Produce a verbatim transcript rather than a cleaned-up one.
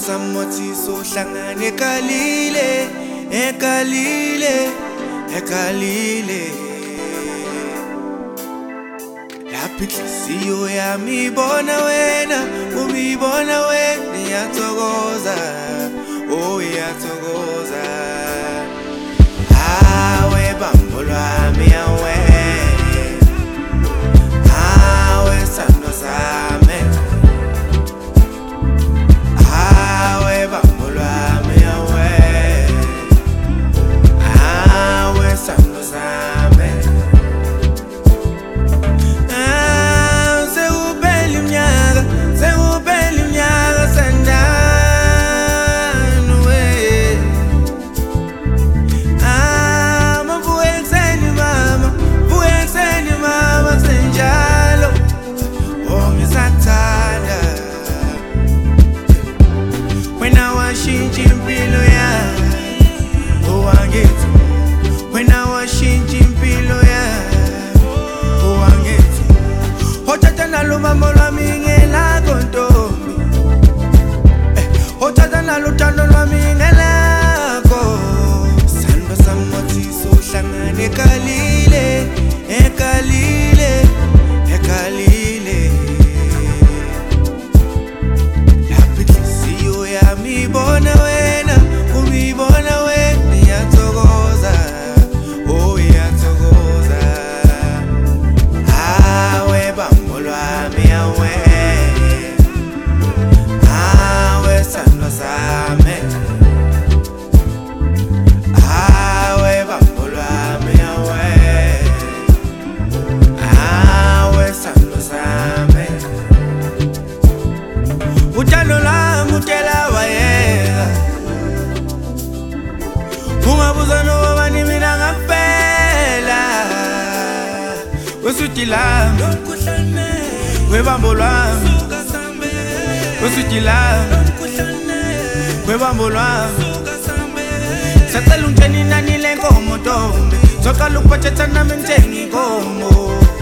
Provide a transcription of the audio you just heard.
samothi sohlangane ekalile ekalile ekalile lapha inhliziyo yami ibona wena ubibona wena iyathokoza oh iyathokoza hawe bambo lwami yawe hawe sando sami hawe bambo lwami yawe hawe sando sami sewubeli mnyaka sewubeli mnyaka sandanu we ama vuke ekseni mama vuke ekseni mama senjalo oh ngisathanda wena washintsha impilo yami owangithi wena washintsha impilo yami owangithi othatha nalo mama lwami ngelakho ntombi othatha nalo uthando lwami ngelakho sando samothi sohlangane ekalile ekalile ekalile lapha inhliziyo yami ibona wena ubibona wena iyathokoza oh iyathokoza hawe bambo lwami yawe hawe sando sami hawe bambo lwami yawe hawe sando sami uthando lwami utela wayeka ungabuza nobani mina ngampela wesuthi lami webambo lwami wesuthi lami webambo lwami sacela ungitsheni nani lenkomo ntombi soqala ukuphathethana nami ngithenga inkomo